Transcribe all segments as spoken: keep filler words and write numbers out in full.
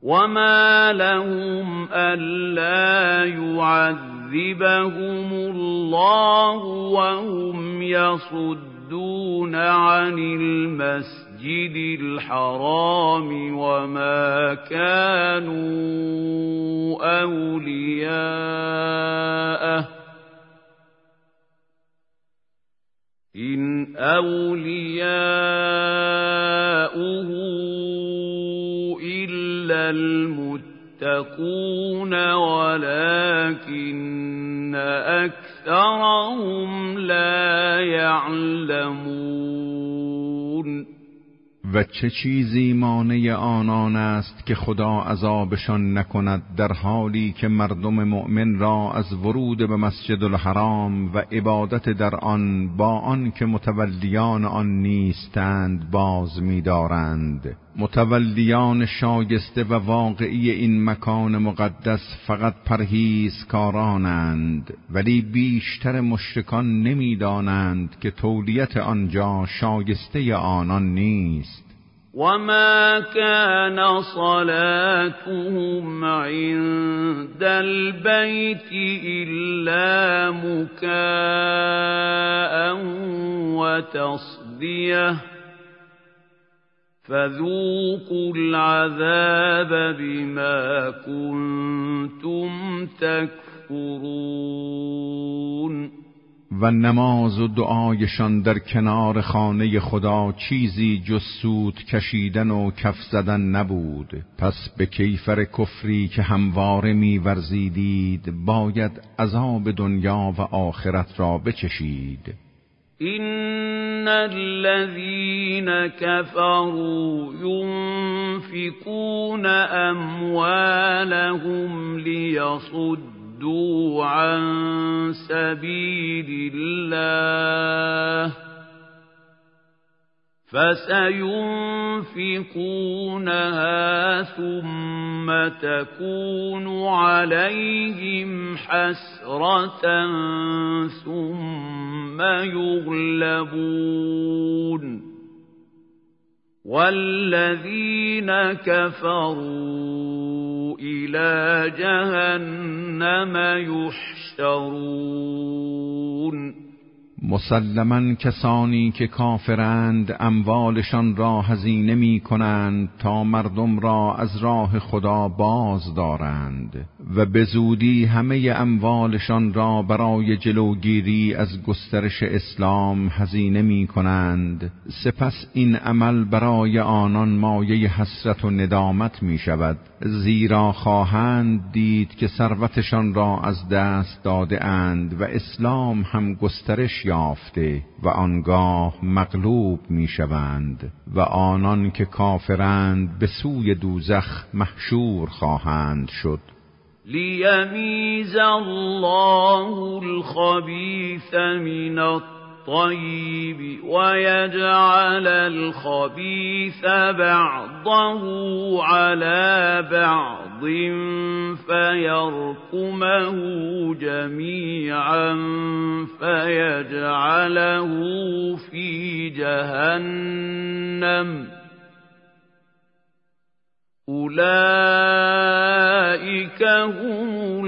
وما لهم ألا يعذبهم الله وهم يصدون عن المسجد الحرام وما كانوا أولياءه إن أولياؤه إلا المتقون ولكن أكثرهم لا يعلمون. و چه چیزی مانع آنان است که خدا عذابشان نکند در حالی که مردم مؤمن را از ورود به مسجد الحرام و عبادت در آن با آن که متولیان آن نیستند باز می‌دارند. متولیان شایسته و واقعی این مکان مقدس فقط پرهیزکارانند، ولی بیشتر مشرکان نمی‌دانند که تولیت آنجا شایسته آنان نیست. وما كان صلاتهم عند البيت إلا مكاء وتصدية فذوقوا العذاب بما كنتم تكفرون. و نماز و دعایشان در کنار خانه خدا چیزی جز سود کشیدن و کف زدن نبود. پس به کیفر کفری که همواره می‌ورزیدید باید عذاب دنیا و آخرت را بچشید. إن الذين كفروا ينفقون أموالهم ليصدوا عن سبيل الله فسينفقونها ثم تكون عليهم حسرة ثم يغلبون والذين كفروا إلى جهنم يحشرون. مسلماً کسانی که کافرند اموالشان را هزینه می کنند تا مردم را از راه خدا باز دارند و به زودی همه اموالشان را برای جلوگیری از گسترش اسلام هزینه می کنند. سپس این عمل برای آنان مایه حسرت و ندامت می شود، زیرا خواهند دید که ثروتشان را از دست داده اند و اسلام هم گسترش یافته و آنگاه مغلوب می شوند و آنان که کافرند به سوی دوزخ محشور خواهند شد. لیمیز الله الخبیث من الطیب ويجعل الخبيث بعضه على بعض فيركمه جميعا فيجعله في جهنم أولئك هم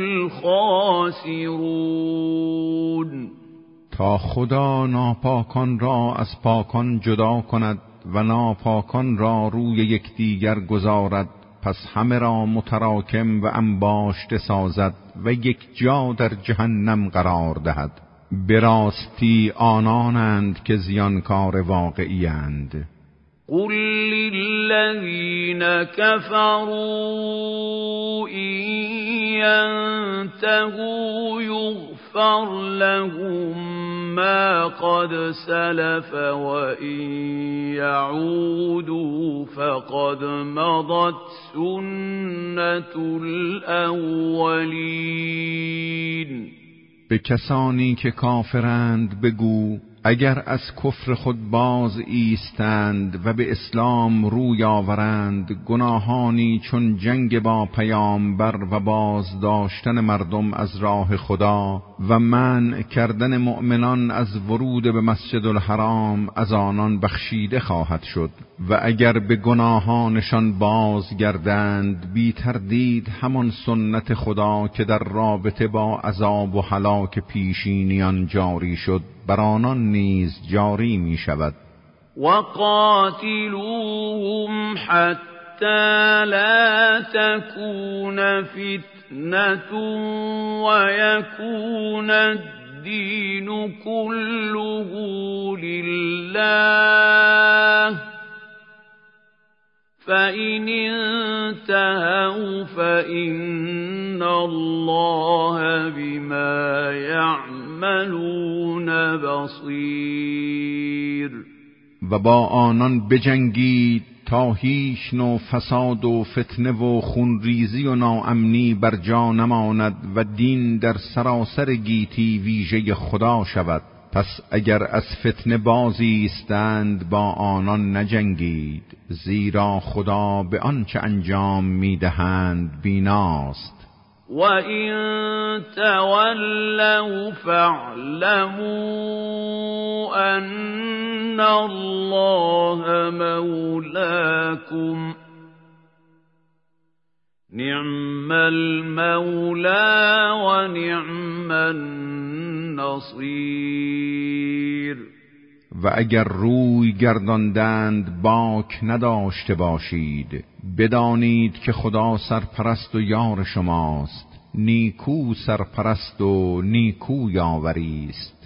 الخاسرون. تا خدا ناپاکان را از پاکان جدا کند و ناپاکان را روی یکدیگر گذارد، پس همه را متراکم و انباشته سازد و یک جا در جهنم قرار دهد. به راستی آنانند که زیانکار واقعی اند. قل للذین كفروا إن ينتهوا يغفر لهم ما قد سلف وإن يعودوا فقد مضت سنة الأولين. به کسانی که کافرند بگو اگر از کفر خود باز ایستند و به اسلام روی آورند، گناهانی چون جنگ با پیامبر و باز داشتن مردم از راه خدا و منع کردن مؤمنان از ورود به مسجد الحرام از آنان بخشیده خواهد شد. و اگر به گناهانشان بازگردند، بی تردید همان سنت خدا که در رابطه با عذاب و هلاک پیشینیان جاری شد بر آنان نیز جاری می شود. وقاتلوهم حتی لا تكون فتنة ويكون الدين كله لله فإن انتهوا فإن الله بما يعملون بصير. و با آنان بجنگید تا هیچ نوع فساد و فتنه و خونریزی و ناامنی بر جا نماند و دین در سراسر گیتی ویژه خدا شود. پس اگر از فتنه بازی ایستند با آنان نجنگید، زیرا خدا به آنچه انجام میدهند بیناست. و این تولوا فاعلموا ان الله مولاکم نعم المولى و نعم النصیر. و اگر روی گرداندند باک نداشته باشید، بدانید که خدا سرپرست و یار شماست، نیکو سرپرست و نیکو یاوری است.